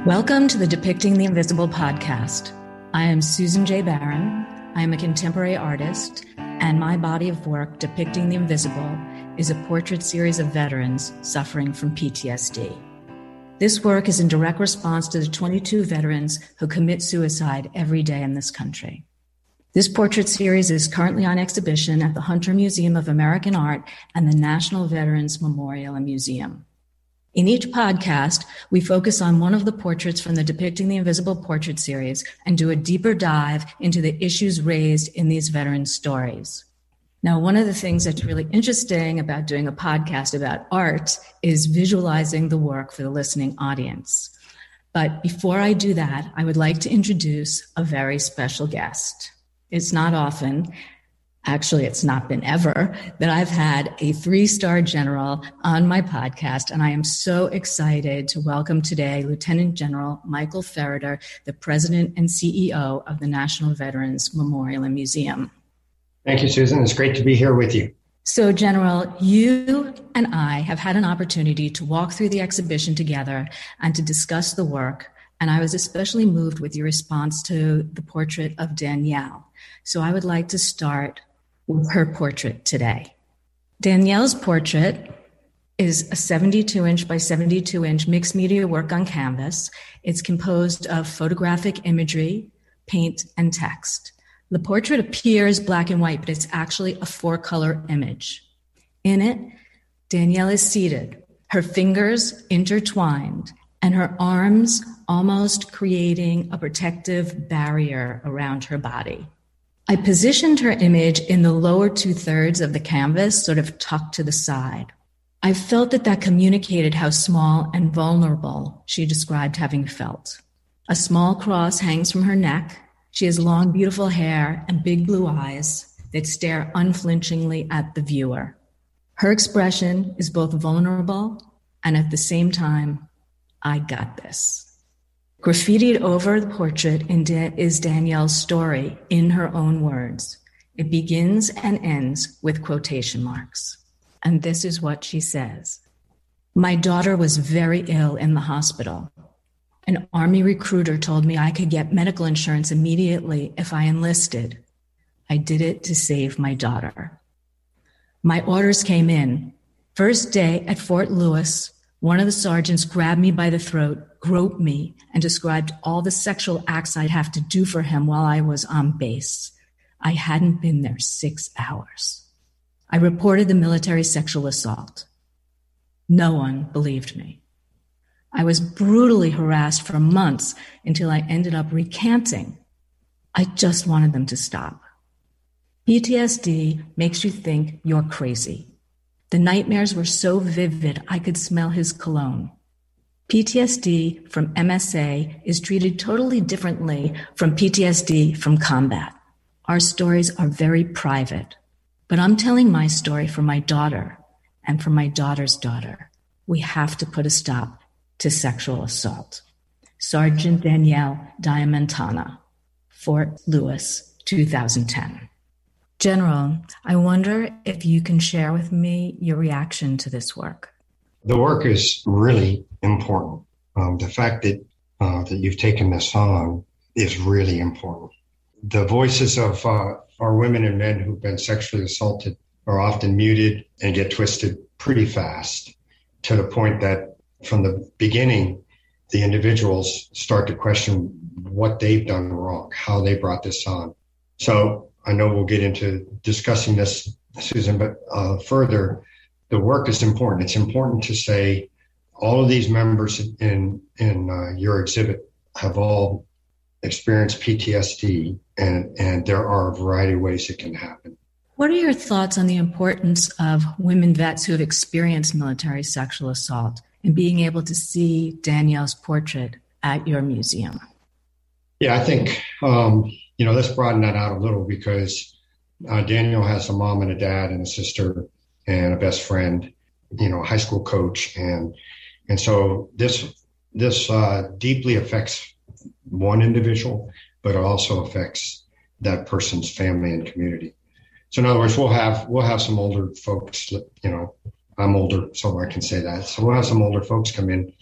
Welcome to the Depicting the Invisible podcast. I am Susan J. Barron. I am a contemporary artist, and my body of work, Depicting the Invisible, is a portrait series of veterans suffering from PTSD. This work is in direct response to the 22 veterans who commit suicide every day in this country. This portrait series is currently on exhibition at the Hunter Museum of American Art and the National Veterans Memorial and Museum. In each podcast, we focus on one of the portraits from the Depicting the Invisible portrait series and do a deeper dive into the issues raised in these veterans' stories. Now, one of the things that's really interesting about doing a podcast about art is visualizing the work for the listening audience. But before I do that, I would like to introduce a very special guest. It's not often, actually, it's not been ever, that I've had a 3-star general on my podcast, and I am so excited to welcome today Lieutenant General Michael Ferriter, the President and CEO of the National Veterans Memorial and Museum. Thank you, Susan. It's great to be here with you. So, General, you and I have had an opportunity to walk through the exhibition together and to discuss the work, and I was especially moved with your response to the portrait of Danielle. So I would like to start with her portrait today. Danielle's portrait is a 72-inch by 72-inch mixed media work on canvas. It's composed of photographic imagery, paint, and text. The portrait appears black and white, but it's actually a 4-color image. In it, Danielle is seated, her fingers intertwined, and her arms almost creating a protective barrier around her body. I positioned her image in the lower 2/3 of the canvas, sort of tucked to the side. I felt that communicated how small and vulnerable she described having felt. A small cross hangs from her neck. She has long, beautiful hair and big blue eyes that stare unflinchingly at the viewer. Her expression is both vulnerable and at the same time, I got this. Graffitied over the portrait is Danielle's story in her own words. It begins and ends with quotation marks. And this is what she says. My daughter was very ill in the hospital. An Army recruiter told me I could get medical insurance immediately if I enlisted. I did it to save my daughter. My orders came in. First day at Fort Lewis, one of the sergeants grabbed me by the throat, groped me, and described all the sexual acts I'd have to do for him while I was on base. I hadn't been there 6 hours. I reported the military sexual assault. No one believed me. I was brutally harassed for months until I ended up recanting. I just wanted them to stop. PTSD makes you think you're crazy. The nightmares were so vivid, I could smell his cologne. PTSD from MSA is treated totally differently from PTSD from combat. Our stories are very private, but I'm telling my story for my daughter and for my daughter's daughter. We have to put a stop to sexual assault. Sergeant Danielle Diamantana, Fort Lewis, 2010. General, I wonder if you can share with me your reaction to this work. The work is really important. The fact that you've taken this on is really important. The voices of our women and men who've been sexually assaulted are often muted and get twisted pretty fast to the point that from the beginning, the individuals start to question what they've done wrong, how they brought this on. So I know we'll get into discussing this, Susan, but further, the work is important. It's important to say all of these members in your exhibit have all experienced PTSD, and there are a variety of ways it can happen. What are your thoughts on the importance of women vets who have experienced military sexual assault and being able to see Danielle's portrait at your museum? Yeah, I think, let's broaden that out a little because Danielle has a mom and a dad and a sister and a best friend, a high school coach. And so this deeply affects one individual, but it also affects that person's family and community. So in other words, we'll have some older folks, I'm older, so I can say that. So we'll have some older folks come in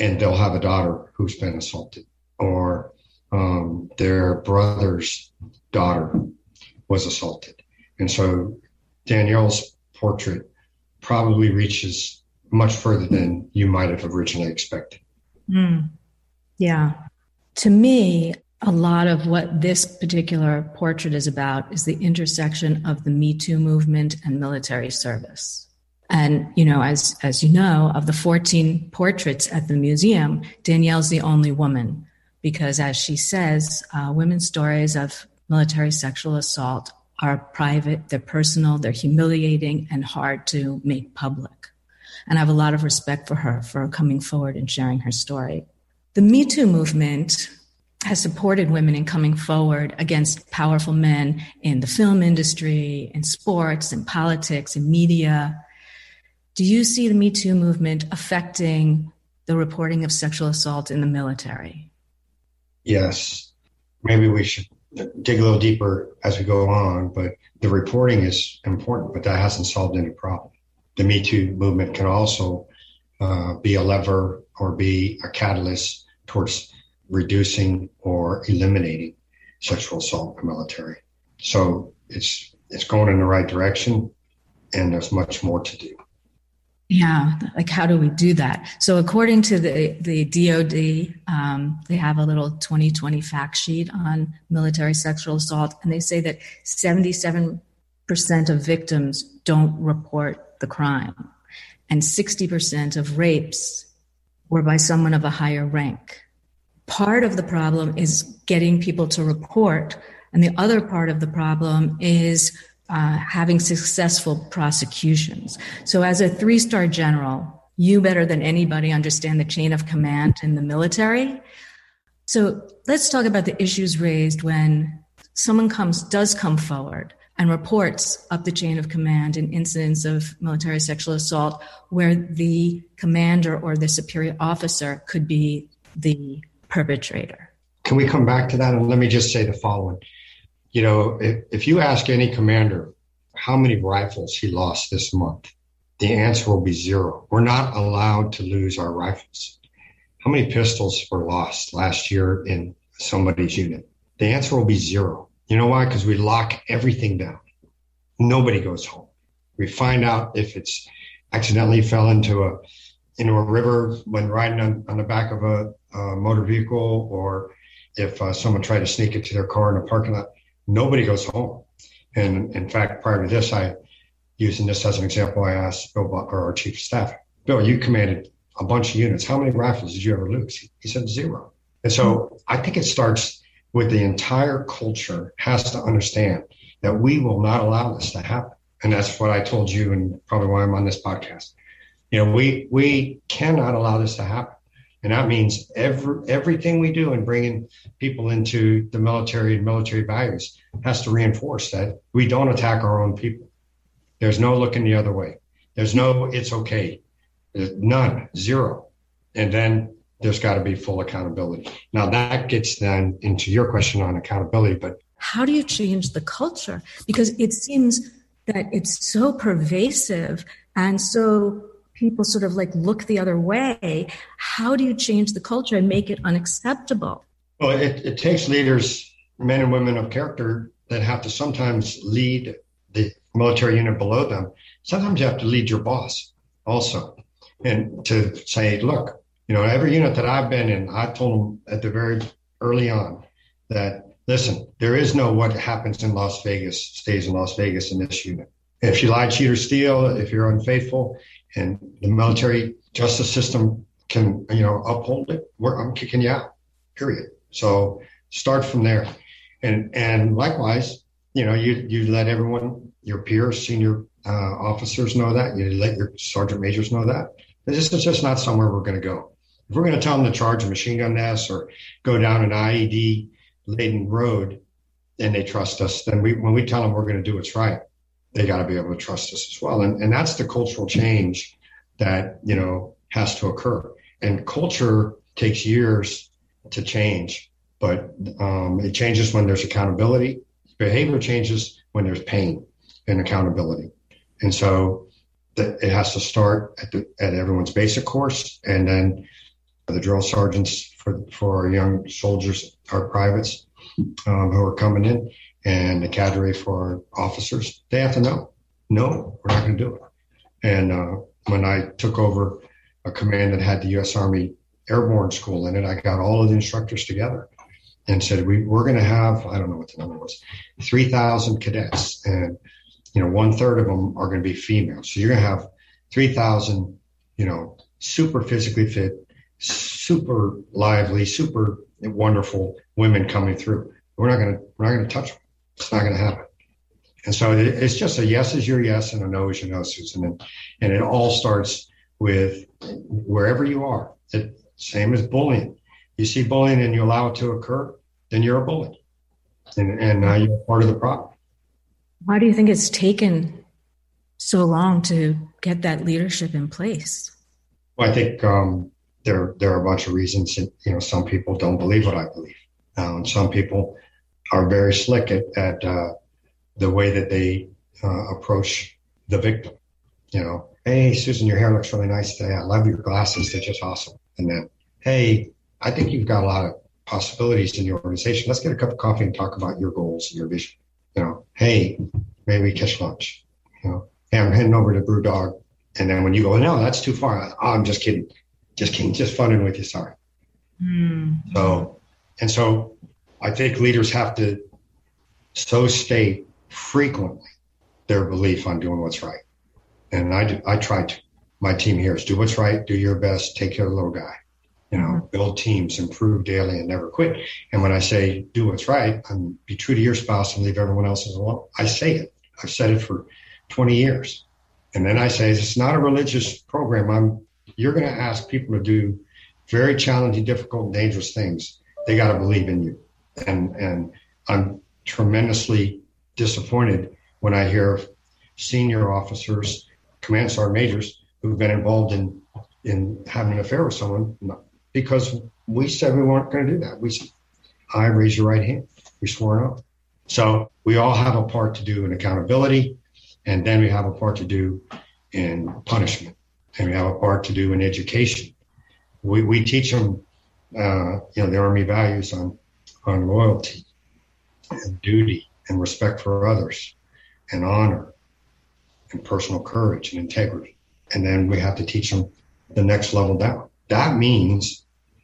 and they'll have a daughter who's been assaulted, or their brother's daughter was assaulted. And so Danielle's portrait probably reaches much further than you might have originally expected. Yeah. To me, a lot of what this particular portrait is about is the intersection of the Me Too movement and military service. And, as you know, of the 14 portraits at the museum, Danielle's the only woman because, as she says, women's stories of military sexual assault are private, they're personal, they're humiliating, and hard to make public. And I have a lot of respect for her for coming forward and sharing her story. The Me Too movement has supported women in coming forward against powerful men in the film industry, in sports, in politics, in media. Do you see the Me Too movement affecting the reporting of sexual assault in the military? Yes. Maybe we should dig a little deeper as we go on, but the reporting is important, but that hasn't solved any problem. The Me Too movement can also be a lever or be a catalyst towards reducing or eliminating sexual assault in the military. So it's going in the right direction, and there's much more to do. Yeah, like how do we do that? So according to the DOD, they have a little 2020 fact sheet on military sexual assault, and they say that 77% of victims don't report the crime, and 60% of rapes were by someone of a higher rank. Part of the problem is getting people to report, and the other part of the problem is having successful prosecutions. So as a 3-star general, you better than anybody understand the chain of command in the military. So let's talk about the issues raised when someone does come forward and reports up the chain of command in incidents of military sexual assault where the commander or the superior officer could be the perpetrator. Can we come back to that? And let me just say the following. If you ask any commander how many rifles he lost this month, the answer will be 0. We're not allowed to lose our rifles. How many pistols were lost last year in somebody's unit? The answer will be 0. You know why? Because we lock everything down. Nobody goes home. We find out if it's accidentally fell into a river when riding on the back of a motor vehicle, or if someone tried to sneak into their car in a parking lot. Nobody goes home. And in fact, prior to this, using this as an example, I asked Bill Butler, our chief of staff, Bill, you commanded a bunch of units. How many rifles did you ever lose? He said 0. And so I think it starts with the entire culture has to understand that we will not allow this to happen. And that's what I told you, and probably why I'm on this podcast. We cannot allow this to happen. And that means everything we do in bringing people into the military and military values has to reinforce that we don't attack our own people. There's no looking the other way. There's no, it's okay. There's none, 0. And then there's got to be full accountability. Now that gets then into your question on accountability, but how do you change the culture? Because it seems that it's so pervasive and so people sort of like look the other way. How do you change the culture and make it unacceptable? Well, it takes leaders, men and women of character, that have to sometimes lead the military unit below them. Sometimes you have to lead your boss also. And to say, look, every unit that I've been in, I told them at the very early on that, listen, there is no what happens in Las Vegas stays in Las Vegas in this unit. If you lie, cheat, or steal, if you're unfaithful, and the military justice system can, uphold it, I'm kicking you out, period. So start from there. And likewise, you let everyone, your peers, senior officers know that. You let your sergeant majors know that. This is just not somewhere we're going to go. If we're going to tell them to charge a machine gun nest or go down an IED-laden road and they trust us, then when we tell them we're going to do what's right, they got to be able to trust us as well. And that's the cultural change that, has to occur. And culture takes years to change, but it changes when there's accountability. Behavior changes when there's pain and accountability. And so it has to start at everyone's basic course. And then the drill sergeants for our young soldiers, our privates who are coming in, and the cadre for our officers. They have to know, no, we're not going to do it. And when I took over a command that had the U.S. Army Airborne School in it, I got all of the instructors together and said, we're going to have, I don't know what the number was, 3,000 cadets. And, 1/3 of them are going to be female. So you're going to have 3,000, super physically fit, super lively, super wonderful women coming through. We're not going to touch them. It's not going to happen. And so it's just a yes is your yes and a no is your no, Susan. And it all starts with wherever you are. Same as bullying. You see bullying and you allow it to occur, then you're a bully. And now you're part of the problem. Why do you think it's taken so long to get that leadership in place? Well, I think there are a bunch of reasons. Some people don't believe what I believe. And some people are very slick at the way that they approach the victim. Hey, Susan, your hair looks really nice today. I love your glasses. They're just awesome. And then, hey, I think you've got a lot of possibilities in your organization. Let's get a cup of coffee and talk about your goals and your vision. Hey, maybe we catch lunch. Hey, I'm heading over to Brewdog. And then when you go, no, that's too far. I'm just kidding. Just funning with you. Sorry. So I think leaders have to state frequently their belief on doing what's right. And I try to. My team here is do what's right, do your best, take care of the little guy. Build teams, improve daily, and never quit. And when I say do what's right, be true to your spouse and leave everyone else's alone. I say it. I've said it for 20 years. And then I say, it's not a religious program. You're going to ask people to do very challenging, difficult, dangerous things. They got to believe in you. And I'm tremendously disappointed when I hear senior officers, command sergeant majors, who've been involved in having an affair with someone because we said we weren't going to do that. We said, I raise your right hand. We swore an oath. So we all have a part to do in accountability, and then we have a part to do in punishment, and we have a part to do in education. We teach them, the Army values on loyalty and duty and respect for others and honor and personal courage and integrity. And then we have to teach them the next level down. That means,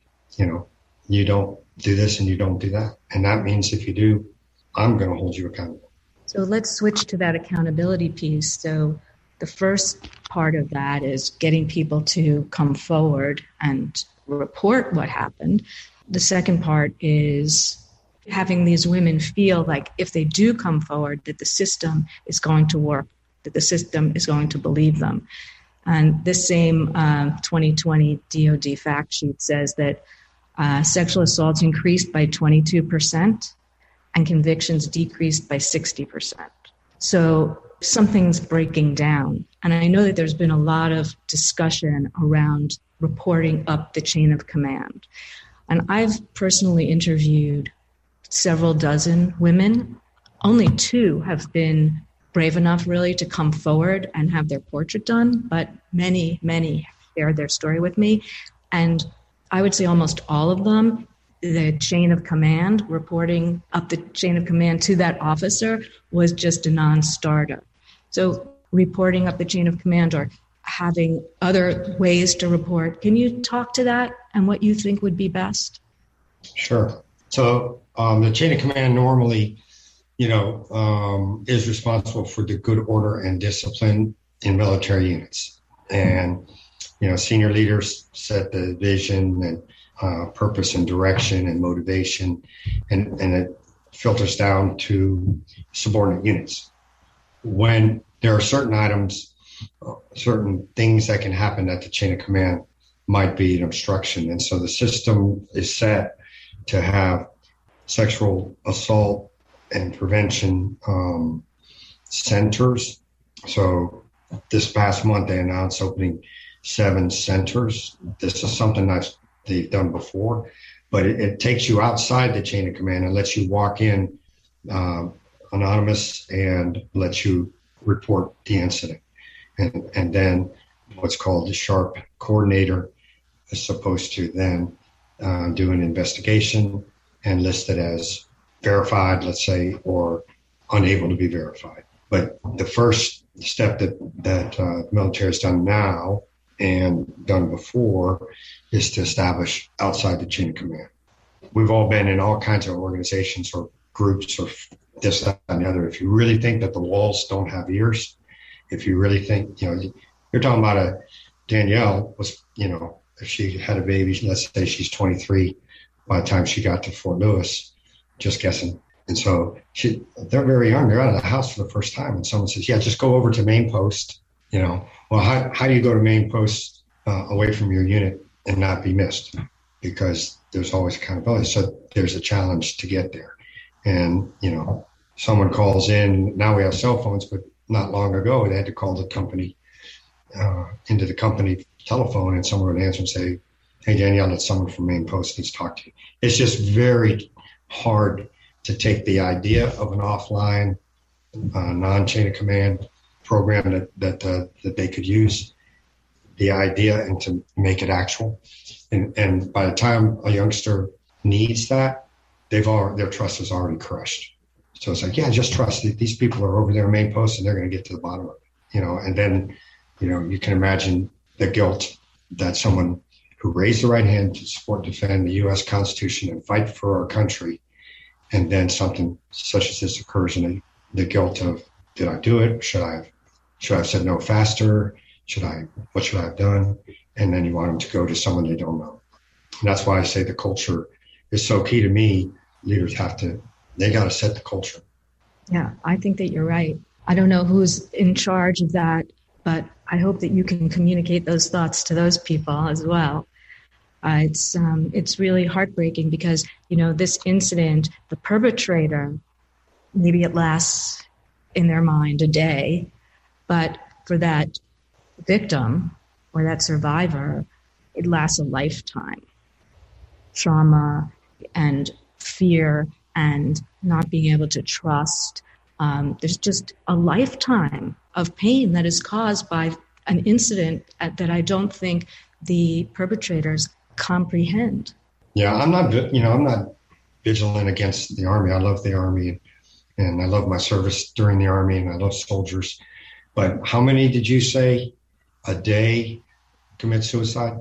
you don't do this and you don't do that. And that means if you do, I'm going to hold you accountable. So let's switch to that accountability piece. So the first part of that is getting people to come forward and report what happened. The second part is having these women feel like if they do come forward, that the system is going to work, that the system is going to believe them. And this same 2020 DOD fact sheet says that sexual assaults increased by 22% and convictions decreased by 60%. So something's breaking down. And I know that there's been a lot of discussion around reporting up the chain of command. And I've personally interviewed several dozen women. Only 2 have been brave enough really to come forward and have their portrait done, but many shared their story with me. And I would say almost all of them, the chain of command, reporting up the chain of command to that officer was just a non-starter. So reporting up the chain of command or having other ways to report, can you talk to that and what you think would be best? Sure. So the chain of command normally is responsible for the good order and discipline in military units. And, senior leaders set the vision and purpose and direction and motivation, and it filters down to subordinate units. When there are certain items, certain things that can happen at the chain of command might be an obstruction. And so the system is set to have sexual assault and prevention centers. So this past month, they announced opening 7 centers. This is something that they've done before, but it takes you outside the chain of command and lets you walk in anonymous and lets you report the incident. And then what's called the SHARP coordinator as opposed to then do an investigation and list it as verified, let's say, or unable to be verified. But the first step that the military has done now and done before is to establish outside the chain of command. We've all been in all kinds of organizations or groups or this, that, and the other. If you really think that the walls don't have ears, if you really think, you're talking about Danielle was, if she had a baby, let's say she's 23 by the time she got to Fort Lewis, just guessing. And so they're very young. They're out of the house for the first time. And someone says, yeah, just go over to main post. Well, how do you go to main post away from your unit and not be missed? Because there's always accountability. So there's a challenge to get there. And, someone calls in. Now we have cell phones, but not long ago, they had to call the company into the company telephone, and someone would answer and say, hey, Danielle, it's someone from main post needs to talk to you. It's just very hard to take the idea of an offline, non-chain of command program that they could use, the idea, and to make it actual. And by the time a youngster needs that, their trust is already crushed. So it's like, yeah, just trust that these people are over their main post and they're going to get to the bottom of it, and then, you can imagine the guilt that someone who raised the right hand to support and defend the U.S. Constitution and fight for our country, and then something such as this occurs, and the guilt of, did I do it? Should I have said no faster? What should I have done? And then you want them to go to someone they don't know. And that's why I say the culture is so key to me. Leaders they got to set the culture. Yeah, I think that you're right. I don't know who's in charge of that, but I hope that you can communicate those thoughts to those people as well. It's really heartbreaking because, this incident, the perpetrator, maybe it lasts in their mind a day, but for that victim or that survivor, it lasts a lifetime. Trauma and fear and not being able to trust. There's just a lifetime of pain that is caused by an incident that I don't think the perpetrators comprehend. Yeah, I'm not vigilant against the Army. I love the Army, and I love my service during the Army, and I love soldiers. But how many did you say a day commit suicide?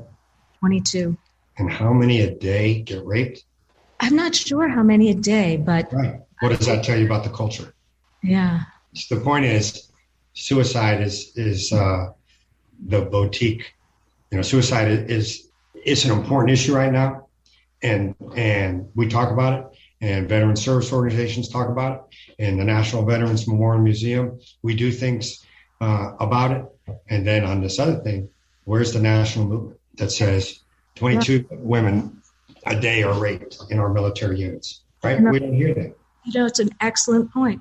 22. And how many a day get raped? I'm not sure how many a day, but... Right. What does that tell you about the culture? Yeah. So the point is, suicide is the boutique. Suicide is an important issue right now, and we talk about it, and veteran service organizations talk about it, and the National Veterans Memorial Museum, we do things about it. And then on this other thing, where's the national movement that says 22 women a day are raped in our military units, right? We don't hear that. It's an excellent point.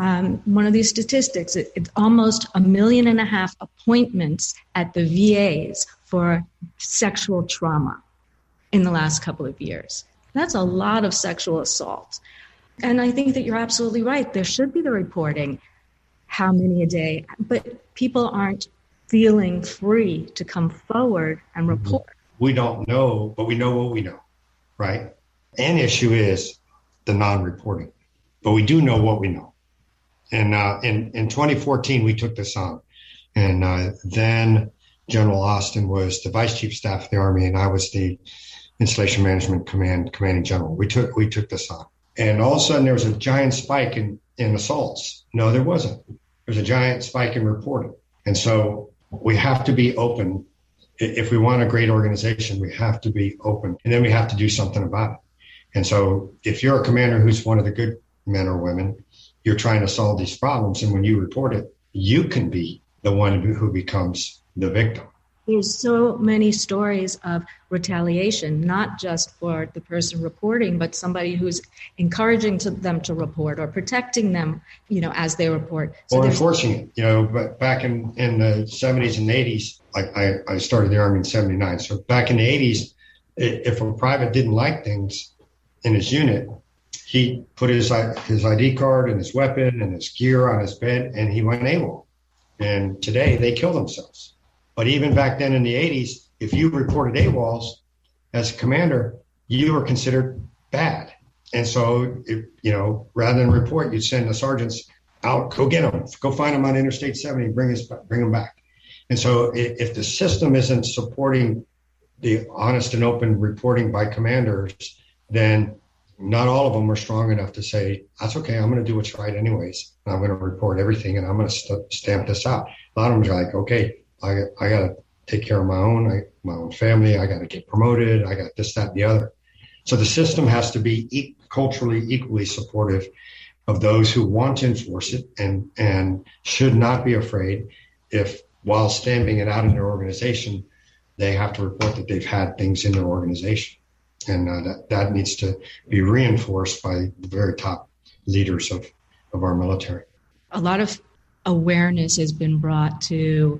One of these statistics, it's almost 1.5 million appointments at the VAs for sexual trauma in the last couple of years. That's a lot of sexual assault. And I think that you're absolutely right. There should be the reporting, how many a day, but people aren't feeling free to come forward and report. We don't know, but we know what we know, right? An issue is the non-reporting, but we do know what we know. And in 2014, we took this on. And then General Austin was the Vice Chief of Staff of the Army, and I was the Installation Management Command Commanding General. We took this on. And all of a sudden, there was a giant spike in assaults. No, there wasn't. There was a giant spike in reporting. And so we have to be open. If we want a great organization, we have to be open. And then we have to do something about it. And so if you're a commander who's one of the good men or women, you're trying to solve these problems. And when you report it, you can be the one who becomes the victim. There's so many stories of retaliation, not just for the person reporting, but somebody who's encouraging them to report or protecting them, as they report. So or enforcing it, but back in the 70s and 80s, I started the Army in 79. So back in the 80s, if a private didn't like things in his unit, he put his ID card and his weapon and his gear on his bed, and he went AWOL. And today they kill themselves. But even back then in the 80s, if you reported AWOLs as a commander, you were considered bad. And so, rather than report, you'd send the sergeants out, go get them, go find them on Interstate 70, bring them back. And so if the system isn't supporting the honest and open reporting by commanders, then not all of them are strong enough to say, that's okay, I'm going to do what's right anyways. I'm going to report everything and I'm going to stamp this out. A lot of them are like, okay, I got to take care of my own family. I got to get promoted. I got this, that, and the other. So the system has to be culturally equally supportive of those who want to enforce it and should not be afraid if, while stamping it out in their organization, they have to report that they've had things in their organization. And that needs to be reinforced by the very top leaders of our military. A lot of awareness has been brought to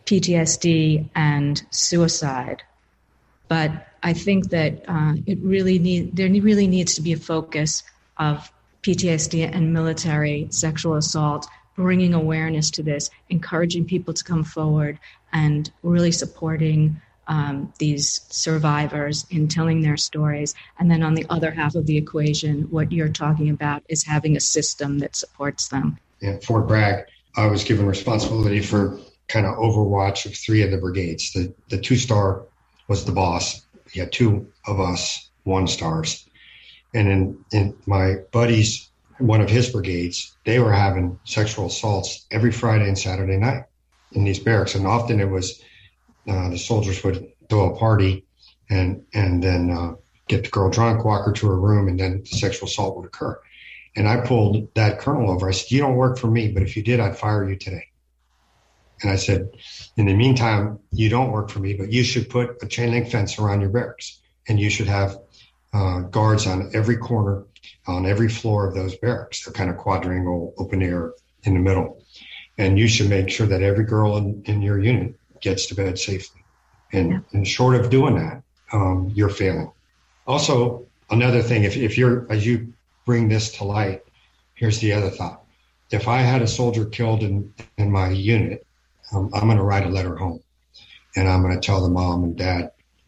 PTSD and suicide, but I think that there really needs to be a focus of PTSD and military sexual assault, bringing awareness to this, encouraging people to come forward and really supporting these survivors in telling their stories. And then on the other half of the equation, what you're talking about is having a system that supports them. At Fort Bragg, I was given responsibility for kind of overwatch of 3 of the brigades. The 2-star was the boss. He had 2 of us 1-stars. And in my buddies, one of his brigades, they were having sexual assaults every Friday and Saturday night in these barracks. And often it was the soldiers would throw a party and then get the girl drunk, walk her to her room, and then the sexual assault would occur. And I pulled that colonel over. I said, you don't work for me, but if you did, I'd fire you today. And I said, in the meantime, you don't work for me, but you should put a chain link fence around your barracks. And you should have guards on every corner, on every floor of those barracks. They're kind of quadrangle, open air in the middle. And you should make sure that every girl in your unit gets to bed safely. And short of doing that, you're failing. Also, another thing, if you're, as you bring this to light, here's the other thought. If I had a soldier killed in my unit, I'm going to write a letter home. And I'm going to tell the mom and dad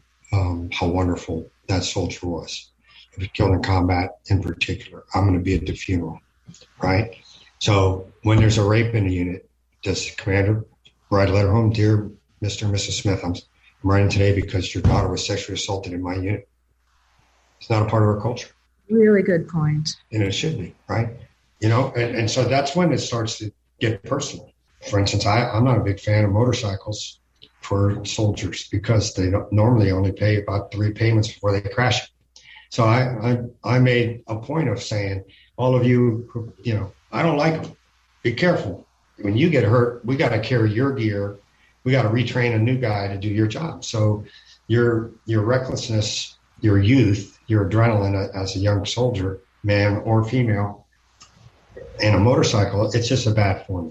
how wonderful that soldier was. If he was killed in combat in particular, I'm going to be at the funeral, right? So when there's a rape in the unit, does the commander write a letter home? Dear Mr. and Mrs. Smith, I'm writing today because your daughter was sexually assaulted in my unit. It's not a part of our culture. Really good point. And it should be, right? And so that's when it starts to get personal. For instance, I'm not a big fan of motorcycles for soldiers because they don't normally only pay about 3 payments before they crash it. So I made a point of saying, all of you who, I don't like them. Be careful. When you get hurt, we got to carry your gear. We got to retrain a new guy to do your job. So your recklessness, your youth, your adrenaline as a young soldier, man or female, and a motorcycle, it's just a bad formula.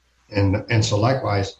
And so likewise,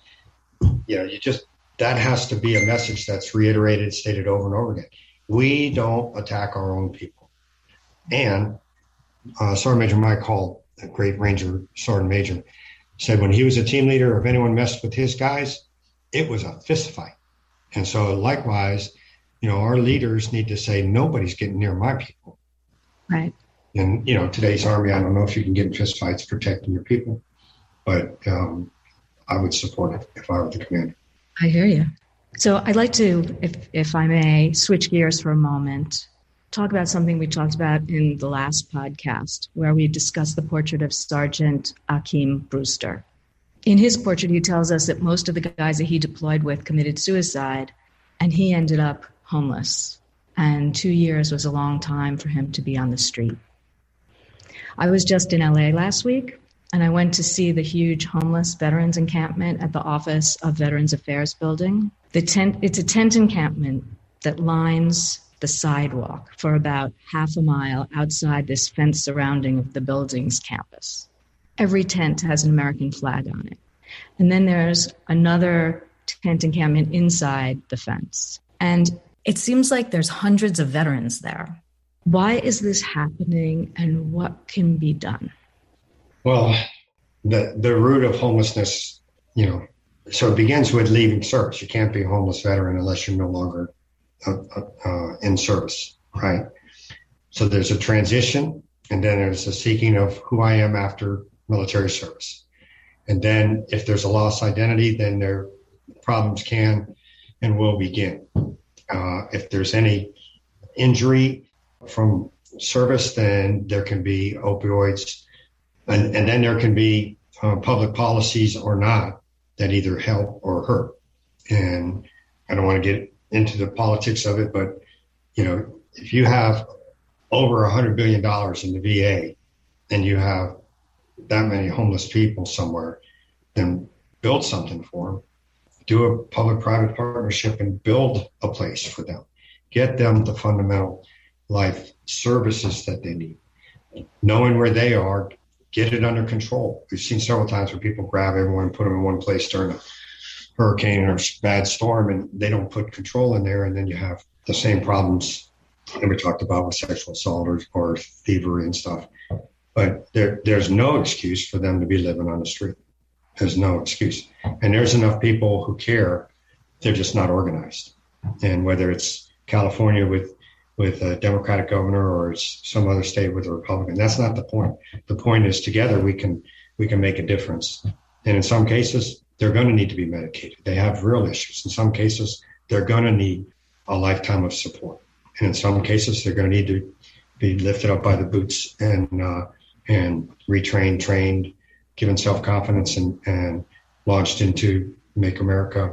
that has to be a message that's reiterated, stated over and over again. We don't attack our own people. And Sergeant Major Mike Hall, a great Ranger Sergeant Major, said when he was a team leader, if anyone messed with his guys, it was a fist fight. And so likewise, our leaders need to say, nobody's getting near my people. Right. And, today's Army, I don't know if you can get in fist fights protecting your people, but I would support it if I were the commander. I hear you. So I'd like to, if I may, switch gears for a moment, talk about something we talked about in the last podcast, where we discussed the portrait of Sergeant Akeem Brewster. In his portrait, he tells us that most of the guys that he deployed with committed suicide, and he ended up homeless. And 2 years was a long time for him to be on the street. I was just in LA last week, and I went to see the huge homeless veterans encampment at the Office of Veterans Affairs building. It's a tent encampment that lines the sidewalk for about half a mile outside this fence surrounding the building's campus. Every tent has an American flag on it. And then there's another tent encampment inside the fence. And it seems like there's hundreds of veterans there. Why is this happening, and what can be done? Well, the root of homelessness, So it begins with leaving service. You can't be a homeless veteran unless you're no longer in service, right? So there's a transition, and then there's a seeking of who I am after military service. And then if there's a lost identity, then their problems can and will begin. If there's any injury from service, then there can be opioids, and then there can be public policies or not that either help or hurt. And I don't want to get into the politics of it, but if you have over $100 billion in the VA and you have that many homeless people somewhere, then build something for them. Do a public-private partnership and build a place for them. Get them the fundamental life services that they need. Knowing where they are, get it under control. We've seen several times where people grab everyone and put them in one place during a hurricane or bad storm, and they don't put control in there, and then you have the same problems that we talked about with sexual assault or thievery and stuff. But there's no excuse for them to be living on the street. There's no excuse. And there's enough people who care. They're just not organized. And whether it's California with a Democratic governor or it's some other state with a Republican, that's not the point. The point is together we can make a difference. And in some cases, they're going to need to be medicated. They have real issues. In some cases, they're going to need a lifetime of support. And in some cases, they're going to need to be lifted up by the boots and retrained, trained, given self-confidence and launched into make America,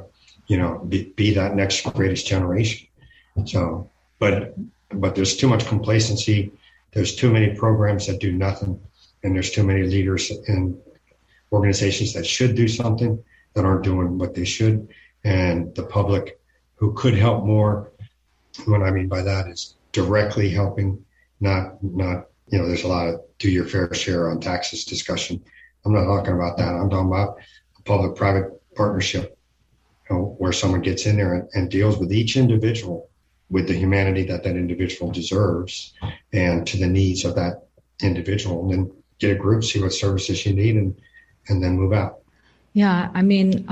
be that next greatest generation. So, but there's too much complacency. There's too many programs that do nothing. And there's too many leaders in organizations that should do something that aren't doing what they should. And the public who could help more, what I mean by that is directly helping, not, there's a lot of do your fair share on taxes discussion. I'm not talking about that. I'm talking about a public-private partnership, where someone gets in there and deals with each individual with the humanity that individual deserves and to the needs of that individual, and then get a group, see what services you need, and then move out. Yeah, I mean,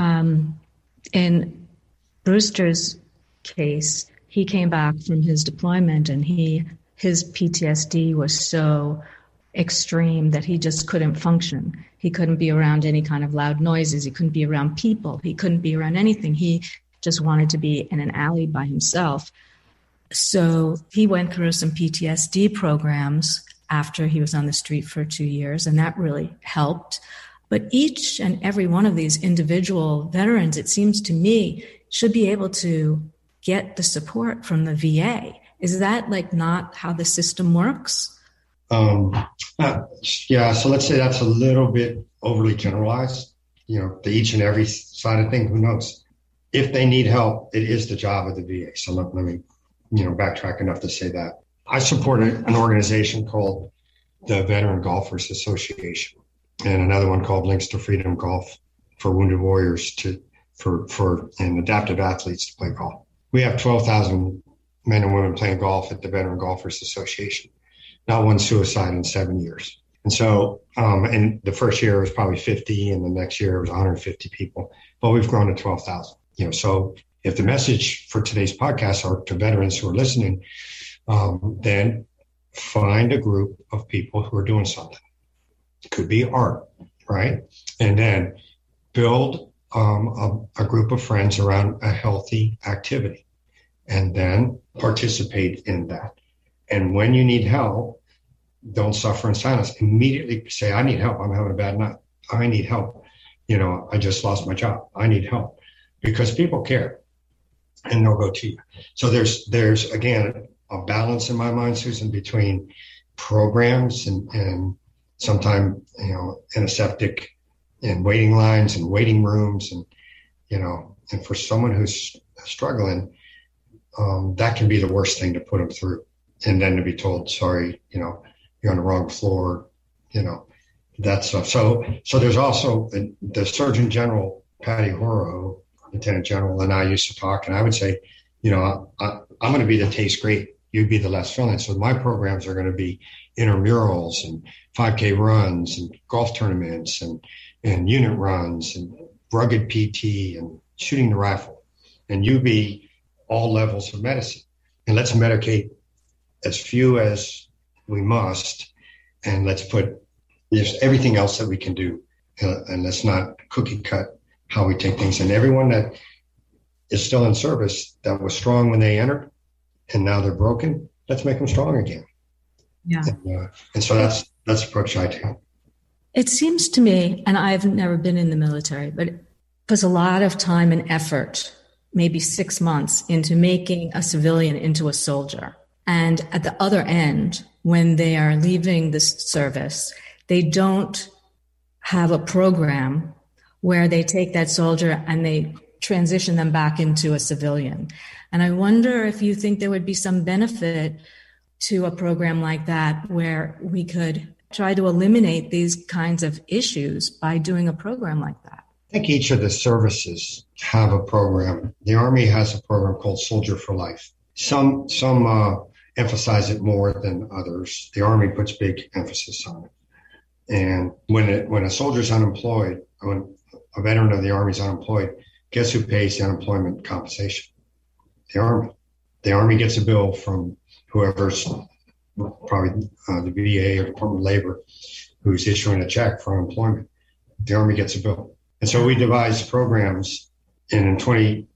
in Brewster's case, he came back from his deployment and his PTSD was so extreme that he just couldn't function. He couldn't be around any kind of loud noises. He couldn't be around people. He couldn't be around anything. He just wanted to be in an alley by himself. So he went through some PTSD programs after he was on the street for 2 years, and that really helped. But each and every one of these individual veterans, it seems to me, should be able to get the support from the VA. Is that not how the system works? Yeah, so let's say that's a little bit overly generalized, to each and every side of thing, who knows? If they need help, it is the job of the VA. So let me, backtrack enough to say that. I support an organization called the Veteran Golfers Association and another one called Links to Freedom Golf for Wounded Warriors and adaptive athletes to play golf. We have 12,000 men and women playing golf at the Veteran Golfers Association. Not one suicide in 7 years. And so, and the first year it was probably 50, and the next year it was 150 people, but we've grown to 12,000. So if the message for today's podcast are to veterans who are listening, then find a group of people who are doing something. It could be art, right? And then build a group of friends around a healthy activity, and then participate in that. And when you need help, don't suffer in silence. Immediately say, I need help. I'm having a bad night. I need help. I just lost my job. I need help. Because people care, and they'll go to you. So there's again, a balance in my mind, Susan, between programs and sometimes, antiseptic and waiting lines and waiting rooms. And for someone who's struggling, that can be the worst thing to put them through. And then to be told, sorry, you're on the wrong floor, that stuff. So there's also the Surgeon General, Patty Horo, Lieutenant General, and I used to talk, and I would say, I'm going to be the taste great. You'd be the less filling. So my programs are going to be intramurals and 5K runs and golf tournaments and unit runs and rugged PT and shooting the rifle, and you be all levels of medicine. And let's medicate as few as we must, and let's put just everything else that we can do. And let's not cookie cut how we take things. And everyone that is still in service that was strong when they entered and now they're broken, let's make them strong again. Yeah. And so that's the approach I take. It seems to me, and I've never been in the military, but it puts a lot of time and effort, maybe 6 months, into making a civilian into a soldier. And at the other end, when they are leaving this service, they don't have a program where they take that soldier and they transition them back into a civilian. And I wonder if you think there would be some benefit to a program like that where we could try to eliminate these kinds of issues by doing a program like that. I think each of the services have a program. The Army has a program called Soldier for Life. Some emphasize it more than others. The Army puts big emphasis on it. And when a soldier's unemployed, when a veteran of the Army is unemployed, guess who pays the unemployment compensation? The Army. The Army gets a bill from whoever's probably the VA or Department of Labor who's issuing a check for unemployment. The Army gets a bill. And so we devised programs, and in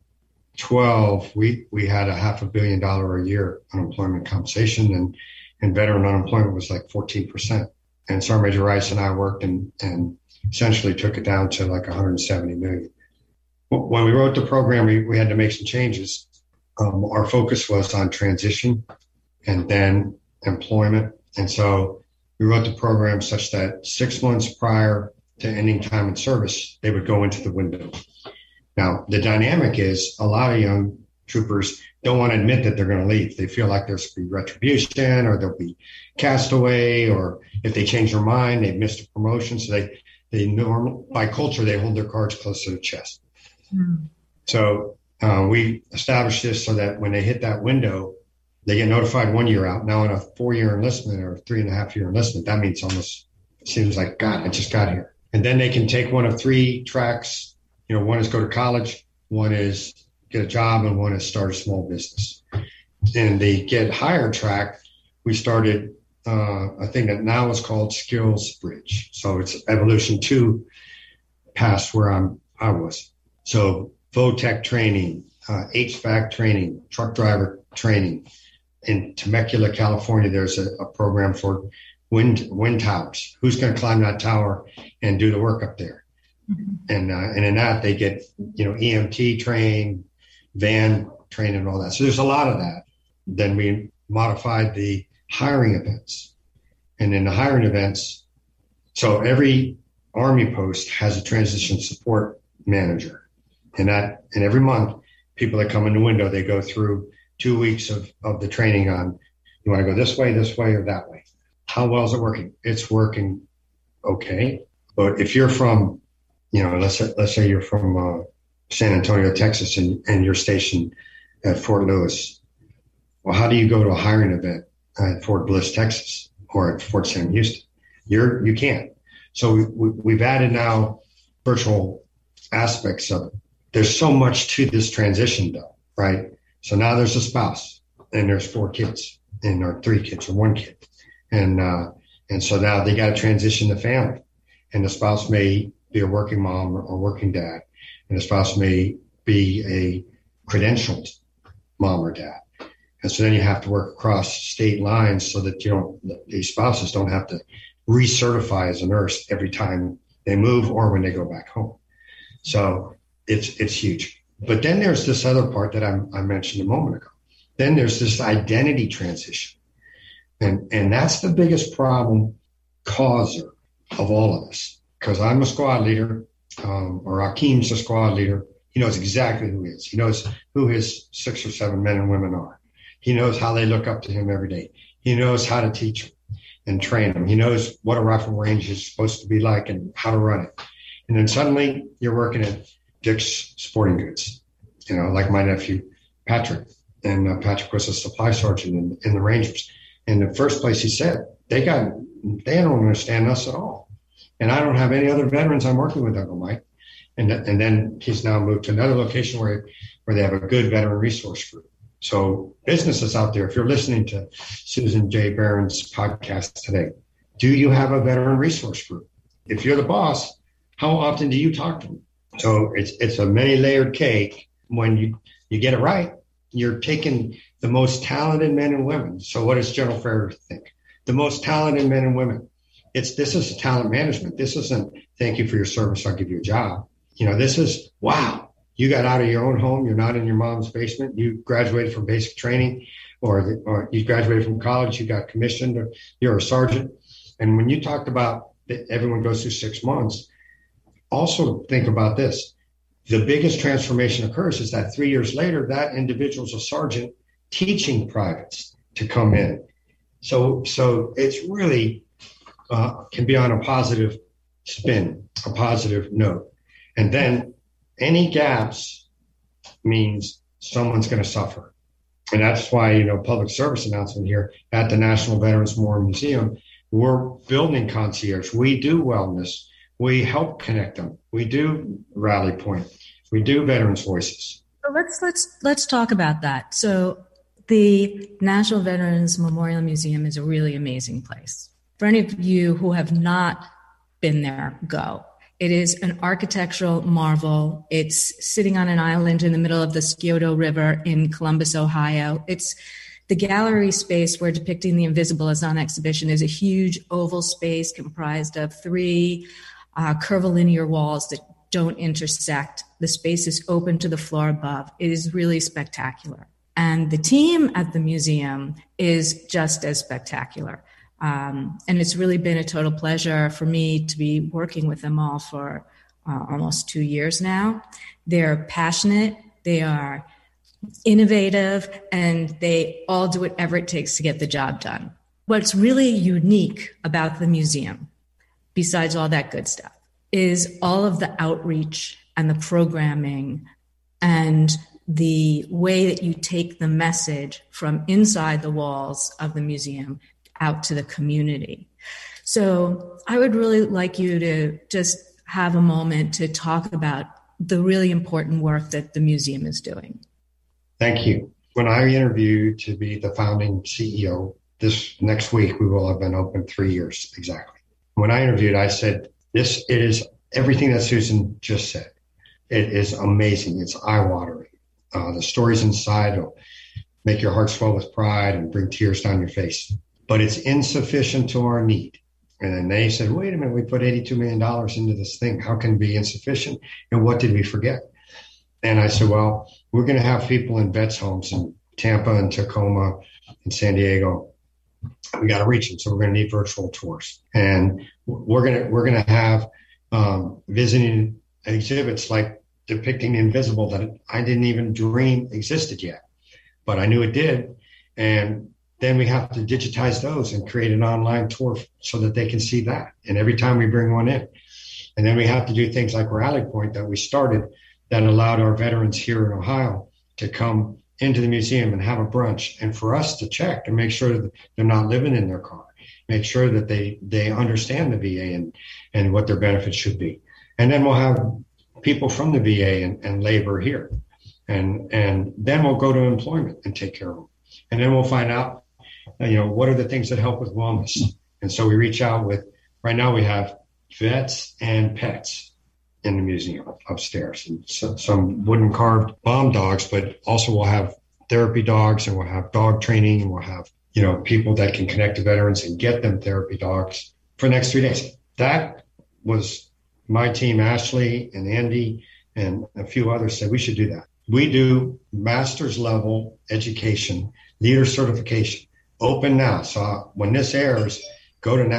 2012, we had $500 million a year unemployment compensation, and veteran unemployment was like 14%. And Sergeant Major Rice and I worked and essentially took it down to like 170 million. When we wrote the program, we had to make some changes. Our focus was on transition and then employment. And so we wrote the program such that 6 months prior to ending time in service, they would go into the window. Now, the dynamic is a lot of young troopers don't want to admit that they're going to leave. They feel like there's going to be retribution, or they'll be cast away, or if they change their mind, they've missed a promotion. So by culture, they hold their cards close to their chest. Mm. So we established this so that when they hit that window, they get notified 1 year out. Now, in a 4-year enlistment or 3.5-year enlistment, that means almost seems like, God, I just got here. And then they can take one of 3 tracks. One is go to college, one is get a job, and one is start a small business. And the get higher track, we started a thing that now is called Skills Bridge. So it's evolution 2 past where I was. So VOTEC training, HVAC training, truck driver training. In Temecula, California, there's a program for wind towers. Who's going to climb that tower and do the work up there? Mm-hmm. And in that they get EMT trained, van training, and all that. So there's a lot of that. Then we modified the hiring events, and in the hiring events, so every Army post has a transition support manager, and every month people that come in the window, they go through 2 weeks of the training on, you want to go this way, or that way. How well is it working? It's working okay. But if you're from, let's say you're from San Antonio, Texas, and you're stationed at Fort Lewis, well, how do you go to a hiring event at Fort Bliss, Texas, or at Fort Sam Houston? You can't. So we've added now virtual aspects of it. There's so much to this transition, though, right? So now there's a spouse, and there's 4 kids, or 3 kids, or 1 kid. And so now they got to transition to family, and the spouse may be a working mom or working dad, and the spouse may be a credentialed mom or dad. And so then you have to work across state lines so that these spouses don't have to recertify as a nurse every time they move or when they go back home. So it's huge. But then there's this other part that I mentioned a moment ago. Then there's this identity transition. And that's the biggest problem causer of all of this. Because I'm a squad leader, or Akeem's a squad leader. He knows exactly who he is. He knows who his 6 or 7 men and women are. He knows how they look up to him every day. He knows how to teach them and train them. He knows what a rifle range is supposed to be like and how to run it. And then suddenly you're working at Dick's Sporting Goods, like my nephew, Patrick. And Patrick was a supply sergeant in the Rangers. And the first place he said, they don't understand us at all. And I don't have any other veterans I'm working with, Uncle Mike. And then he's now moved to another location where they have a good veteran resource group. So businesses out there, if you're listening to Susan J. Barron's podcast today, do you have a veteran resource group? If you're the boss, how often do you talk to them? So it's a many layered cake. When you get it right, you're taking the most talented men and women. So what does General Ferrer think? The most talented men and women. This is talent management. This isn't thank you for your service, I'll give you a job. This is, wow, you got out of your own home. You're not in your mom's basement. You graduated from basic training or you graduated from college. You got commissioned or you're a sergeant. And when you talked about that everyone goes through 6 months, also think about this. The biggest transformation occurs is that 3 years later, that individual's a sergeant teaching privates to come in. So it's really can be on a positive spin, a positive note. And then any gaps means someone's going to suffer. And that's why, public service announcement here at the National Veterans Memorial Museum, we're building concierge. We do wellness. We help connect them. We do Rally Point. We do Veterans Voices. Let's talk about that. So the National Veterans Memorial Museum is a really amazing place. For any of you who have not been there, go. It is an architectural marvel. It's sitting on an island in the middle of the Scioto River in Columbus, Ohio. It's the gallery space where Depicting the Invisible is on exhibition is a huge oval space comprised of 3 curvilinear walls that don't intersect. The space is open to the floor above. It is really spectacular. And the team at the museum is just as spectacular. And it's really been a total pleasure for me to be working with them all for almost 2 years now. They're passionate, they are innovative, and they all do whatever it takes to get the job done. What's really unique about the museum, besides all that good stuff, is all of the outreach and the programming and the way that you take the message from inside the walls of the museum out to the community. So I would really like you to just have a moment to talk about the really important work that the museum is doing. Thank you. When I interviewed to be the founding CEO, this next week, we will have been open 3 years exactly. When I interviewed, I said, it is everything that Susan just said. It is amazing. It's eye-watering. The stories inside will make your heart swell with pride and bring tears down your face. But it's insufficient to our need. And then they said, wait a minute, we put $82 million into this thing. How can it be insufficient? And what did we forget? And I said, well, we're going to have people in vets homes in Tampa and Tacoma and San Diego. We got to reach them. So we're going to need virtual tours. And we're going to have visiting exhibits like Depicting the Invisible that I didn't even dream existed yet, but I knew it did. And then we have to digitize those and create an online tour so that they can see that. And every time we bring one in. And then we have to do things like Rally Point that we started that allowed our veterans here in Ohio to come into the museum and have a brunch. And for us to check and make sure that they're not living in their car, make sure that they understand the VA and what their benefits should be. And then we'll have people from the VA and labor here. And then we'll go to employment and take care of them. And then we'll find out, what are the things that help with wellness? And so we reach out with, right now we have vets and pets in the museum upstairs, and some wooden carved bomb dogs, but also we'll have therapy dogs and we'll have dog training and we'll have, people that can connect to veterans and get them therapy dogs for the next 3 days. That was my team, Ashley and Andy and a few others said we should do that. We do master's level education, leader certification. Open now. So when this airs, go to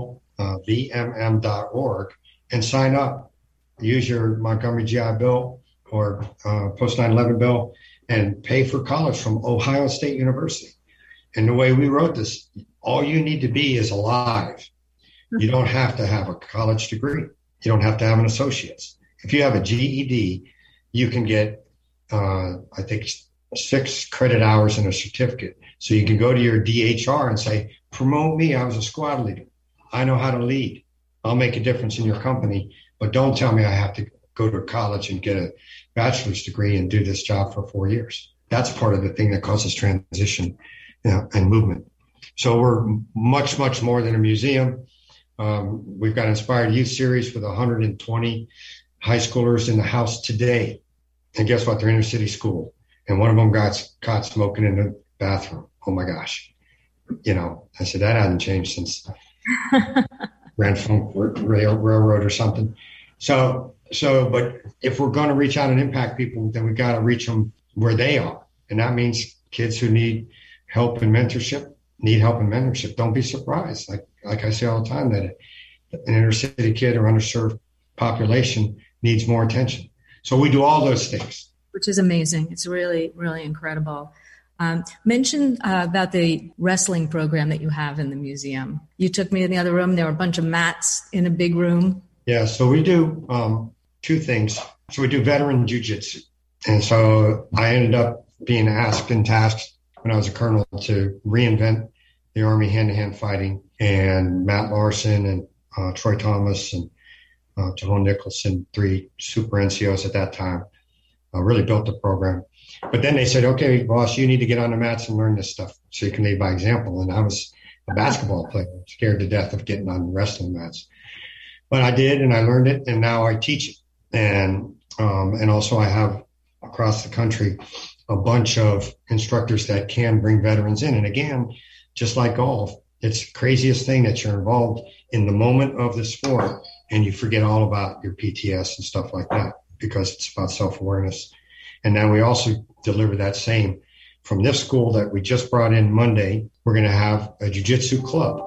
nationalvmm.org and sign up. Use your Montgomery GI Bill or post 9/11 bill and pay for college from Ohio State University. And the way we wrote this, all you need to be is alive. You don't have to have a college degree. You don't have to have an associate's. If you have a GED, you can get, I think, 6 credit hours and a certificate. So you can go to your DHR and say, promote me. I was a squad leader. I know how to lead. I'll make a difference in your company, but don't tell me I have to go to college and get a bachelor's degree and do this job for 4 years. That's part of the thing that causes transition, and movement. So we're much, much more than a museum. We've got Inspired Youth Series with 120 high schoolers in the house today. And guess what? They're inner city school. And one of them got caught smoking in the bathroom. Oh my gosh. I said, that hasn't changed since Grand Funk Railroad or something. So, but if we're going to reach out and impact people, then we've got to reach them where they are. And that means kids who need help and mentorship. Don't be surprised. Like I say all the time, that an inner city kid or underserved population needs more attention. So we do all those things. Which is amazing. It's really, really incredible. Mention about the wrestling program that you have in the museum. You took me in the other room. There were a bunch of mats in a big room. Yeah, so we do two things. So we do veteran jiu-jitsu. And so I ended up being asked and tasked when I was a colonel to reinvent the Army hand-to-hand fighting. And Matt Larson and Troy Thomas and Jahon Nicholson, 3 super NCOs at that time, really built the program. But then they said, okay, boss, you need to get on the mats and learn this stuff so you can lead by example. And I was a basketball player, scared to death of getting on wrestling mats. But I did, and I learned it, and now I teach it. And also I have across the country a bunch of instructors that can bring veterans in. And again, just like golf, it's the craziest thing that you're involved in the moment of the sport and you forget all about your PTS and stuff like that because it's about self-awareness. And then we also deliver that same from this school that we just brought in Monday. We're going to have a jiu-jitsu club.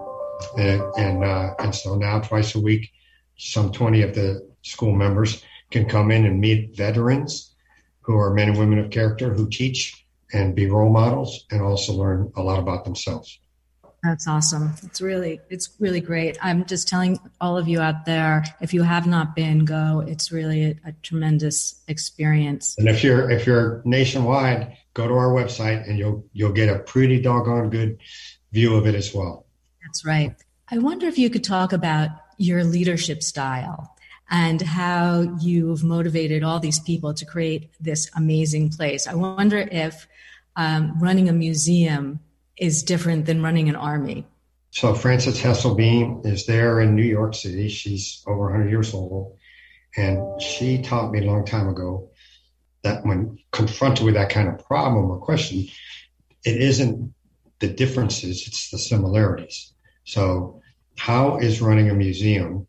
And so now twice a week, some 20 of the school members can come in and meet veterans who are men and women of character who teach and be role models and also learn a lot about themselves. That's awesome. It's really great. I'm just telling all of you out there, if you have not been, go. It's really a tremendous experience. And if you're nationwide, go to our website and you'll get a pretty doggone good view of it as well. That's right. I wonder if you could talk about your leadership style and how you've motivated all these people to create this amazing place. I wonder if running a museum is different than running an army. So Frances Hesselbein is there in New York City. She's over 100 years old. And she taught me a long time ago that when confronted with that kind of problem or question, it isn't the differences, it's the similarities. So how is running a museum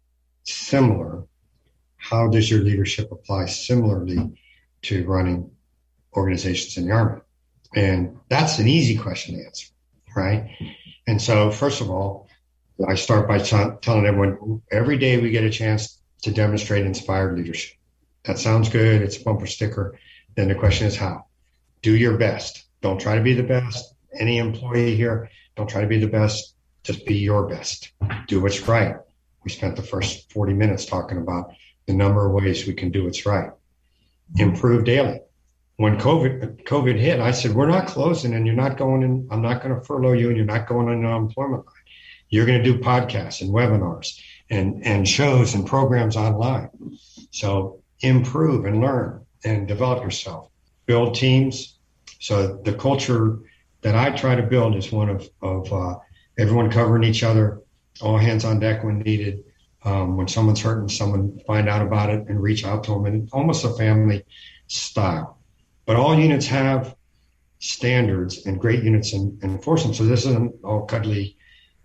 similar? How does your leadership apply similarly to running organizations in the Army? And that's an easy question to answer, right? And so, first of all, I start by telling everyone every day we get a chance to demonstrate inspired leadership. That sounds good. It's a bumper sticker. Then the question is how? Do your best. Don't try to be the best. Any employee here, don't try to be the best. Just be your best. Do what's right. We spent the first 40 minutes talking about the number of ways we can do what's right. Improve daily. When COVID hit, I said, we're not closing and you're not going in. I'm not going to furlough you and you're not going on an unemployment line. You're going to do podcasts and webinars and shows and programs online. So improve and learn and develop yourself. Build teams. So the culture that I try to build is one of everyone covering each other, all hands on deck when needed. When someone's hurting, someone find out about it and reach out to them, and almost a family style. But all units have standards and great units and enforce them. So this isn't all cuddly,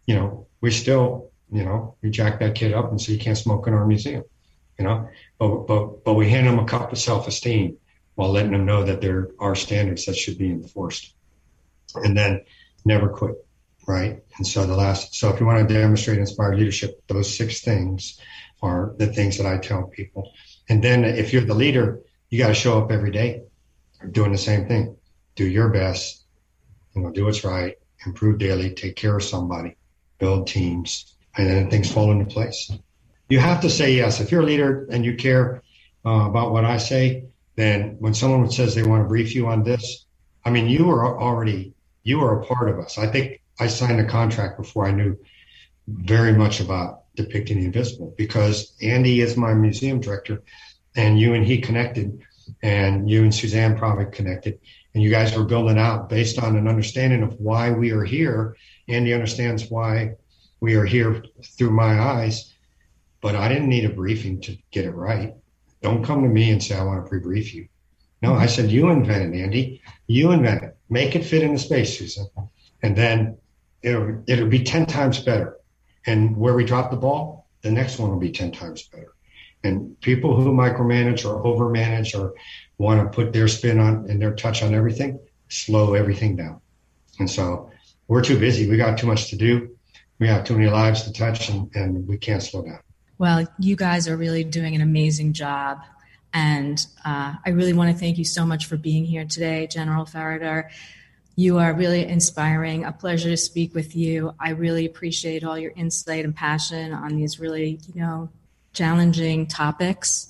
we still, we jack that kid up and say you can't smoke in our museum, but we hand them a cup of self-esteem while letting them know that there are standards that should be enforced. And then never quit, right? And so if you want to demonstrate inspired leadership, those 6 things are the things that I tell people. And then if you're the leader, you got to show up every day. Doing the same thing. Do your best, do what's right, improve daily, take care of somebody, build teams, and then things fall into place. You have to say yes. If you're a leader and you care about what I say, then when someone says they want to brief you on this, you are a part of us. I think I signed a contract before I knew very much about depicting the invisible because Andy is my museum director and you and he connected, and you and Suzanne probably connected, and you guys were building out based on an understanding of why we are here. Andy understands why we are here through my eyes, but I didn't need a briefing to get it right. Don't come to me and say, I want to pre-brief you. No, I said, you invent it, Andy. You invent it. Make it fit in the space, Susan. And then it'll be 10 times better. And where we drop the ball, the next one will be 10 times better. And people who micromanage or overmanage or want to put their spin on and their touch on everything, slow everything down. And so we're too busy. We got too much to do. We have too many lives to touch, and we can't slow down. Well, you guys are really doing an amazing job. And I really want to thank you so much for being here today, General Ferriter. You are really inspiring. A pleasure to speak with you. I really appreciate all your insight and passion on these really, challenging topics.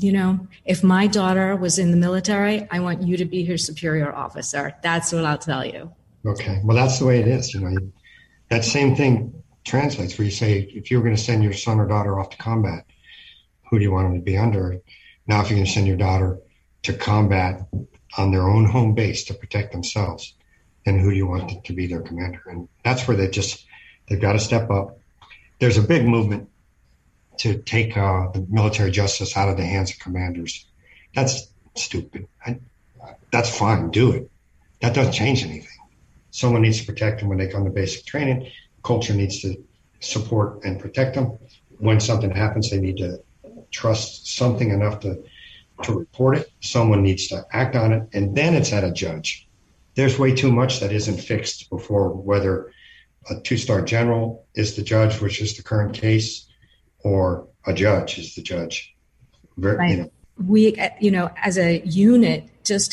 If my daughter was in the military, I want you to be her superior officer. That's what I'll tell you. Okay. Well, that's the way it is. That same thing translates where you say, if you're going to send your son or daughter off to combat, who do you want them to be under? Now, if you're going to send your daughter to combat on their own home base to protect themselves, then who do you want to be their commander? And that's where they've got to step up. There's a big movement to take the military justice out of the hands of commanders. That's stupid. That's fine. Do it. That doesn't change anything. Someone needs to protect them when they come to basic training. Culture needs to support and protect them. When something happens, they need to trust something enough to report it. Someone needs to act on it, and then it's at a judge. There's way too much that isn't fixed before whether a 2-star general is the judge, which is the current case, or a judge is the judge. Right. We, as a unit, just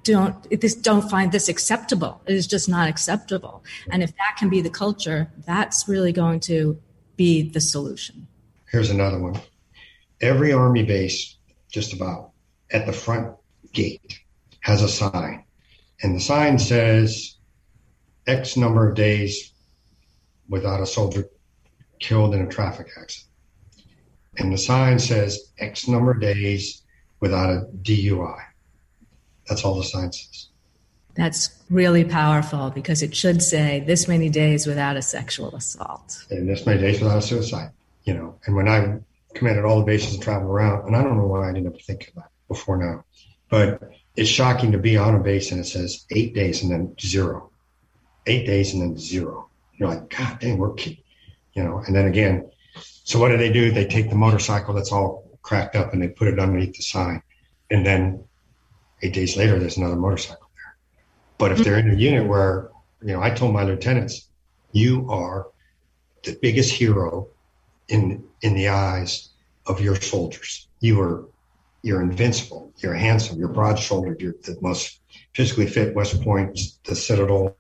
don't find this acceptable. It is just not acceptable. And if that can be the culture, that's really going to be the solution. Here's another one. Every Army base, just about, at the front gate has a sign. And the sign says X number of days without a soldier killed in a traffic accident. And the sign says X number of days without a DUI. That's all the sign says. That's really powerful because it should say this many days without a sexual assault. And this many days without a suicide, And when I commanded all the bases and traveled around, and I don't know why I didn't ever think of that before now, but it's shocking to be on a base and it says 8 days and then 0. 8 days and then 0. You're like, God dang, we're kidding. And then again, so what do? They take the motorcycle that's all cracked up and they put it underneath the sign. And then 8 days later, there's another motorcycle there. But if they're in a unit where, I told my lieutenants, you are the biggest hero in the eyes of your soldiers. You're invincible. You're handsome. You're broad-shouldered. You're the most physically fit West Point, the Citadel,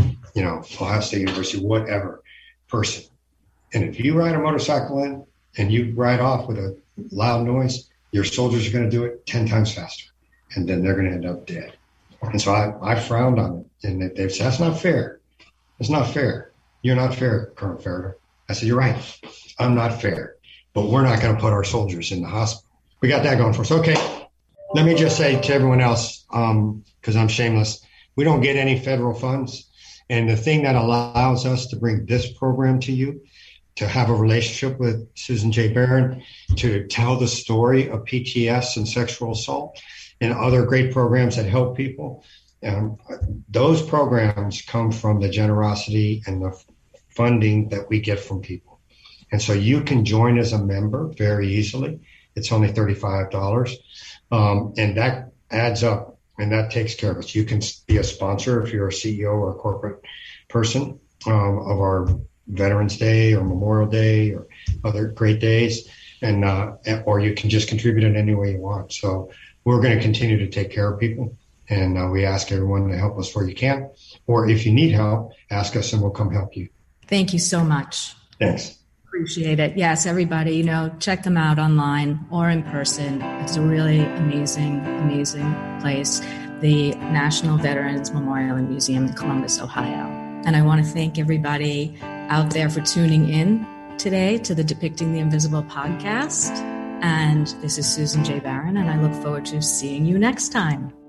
Ohio State University, whatever person. And if you ride a motorcycle in and you ride off with a loud noise, your soldiers are going to do it 10 times faster. And then they're going to end up dead. And so I frowned on it. And they've said, that's not fair. It's not fair. You're not fair, Colonel Ferriter. I said, you're right. I'm not fair. But we're not going to put our soldiers in the hospital. We got that going for us. Okay. Let me just say to everyone else, because I'm shameless, we don't get any federal funds. And the thing that allows us to bring this program to you, to have a relationship with Susan J. Barron, to tell the story of PTS and sexual assault and other great programs that help people. Those programs come from the generosity and the funding that we get from people. And so you can join as a member very easily. It's only $35. And that adds up and that takes care of us. You can be a sponsor if you're a CEO or a corporate person of our Veterans Day or Memorial Day or other great days, or you can just contribute in any way you want. So we're going to continue to take care of people, and we ask everyone to help us where you can, or if you need help, ask us and we'll come help you. Thank you so much. Thanks. Appreciate it. Yes, everybody, check them out online or in person. It's a really amazing, amazing place, the National Veterans Memorial and Museum in Columbus, Ohio. And I want to thank everybody out there for tuning in today to the Depicting the Invisible podcast. And this is Susan J. Barron, and I look forward to seeing you next time.